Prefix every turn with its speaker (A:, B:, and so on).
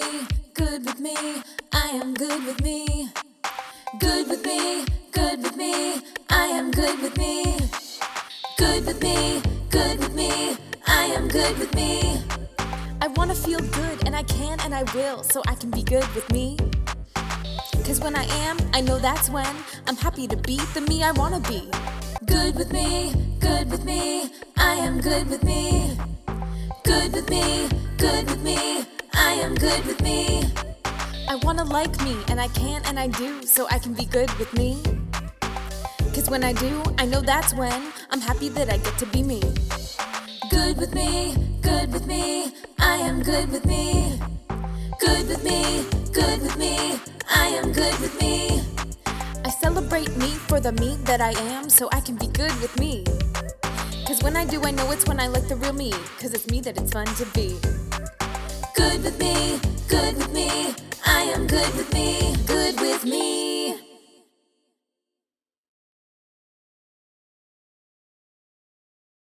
A: good with me. I am good with me. Good with me, good with me. I am good with me. Good with me, good with me. I am good with me. I wanna feel good, and I can and I will, so I can be good with me. Cause when I am, I know that's when I'm happy to be the me I wanna be. Good with me, good with me. I am good with me. Good with me, good with me. I am good with me. I wanna like me, and I can and I do, so I can be good with me. Cause when I do, I know that's when I'm happy that I get to be me. Good with me, good with me. I am good with me. Good with me, good with me. I am good with me. I celebrate me for the me that I am, so I can be good with me. Cause when I do, I know it's when I like the real me, cause it's me that it's fun to be. Good with me, good with me. I am good with me.